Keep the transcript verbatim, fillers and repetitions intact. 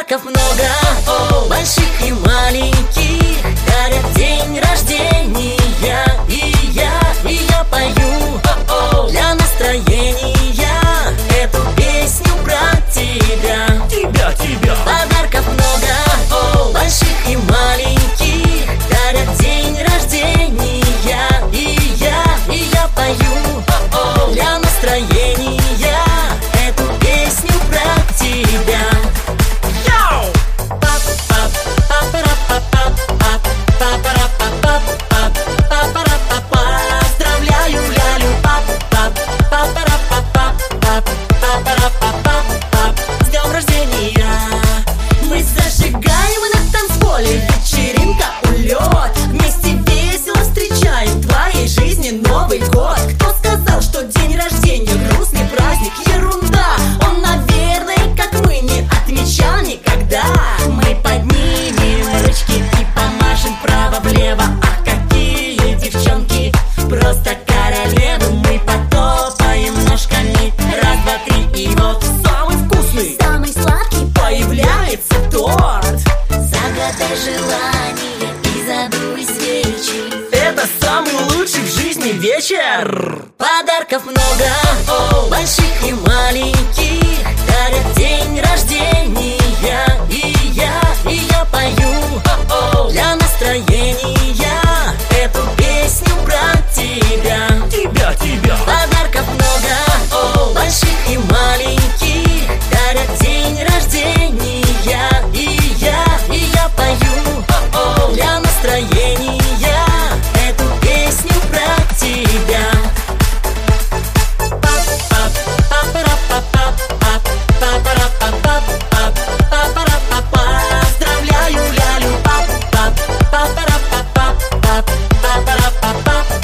Подарков много, больших и маленьких, дарят день рождения. И я, и я пою для настроения эту песню про тебя. Тебя, тебя. Подарков много, больших и маленьких, дарят день рождения. И я, и я пою для настроения эту песню про тебя. Поздравляю, лялю, пап, пап, пап, пап, пап, с днем рождения. Мы зажигаем на танцполе, вечеринка, улет. Вместе весело встречаем в твоей жизни Новый год. Кто сказал, что день рождения грустный праздник? Ерунда, он, наверное, как мы, не отмечал никогда. Мы поднимем ручки и помашем вправо-влево. Ах, какие девчонки, просто королевы. Мы потопаем ножками, раз, два, три, и вот самый вкусный, самый сладкий появляется торт. Загадай желание и задуй свечи. Это самый лучший в жизни вечер. Подарков много, больших и маленьких, дарят день рождения. И я, и я пою для настроения эту песню про тебя. Тебя, тебя. Подарков много, больших и маленьких, дарят день рождения. И я, и я пою для настроения эту песню про тебя. Поздравляю, лялю, пап, пап, пап, пап, пап, пап, пап, пап, пап.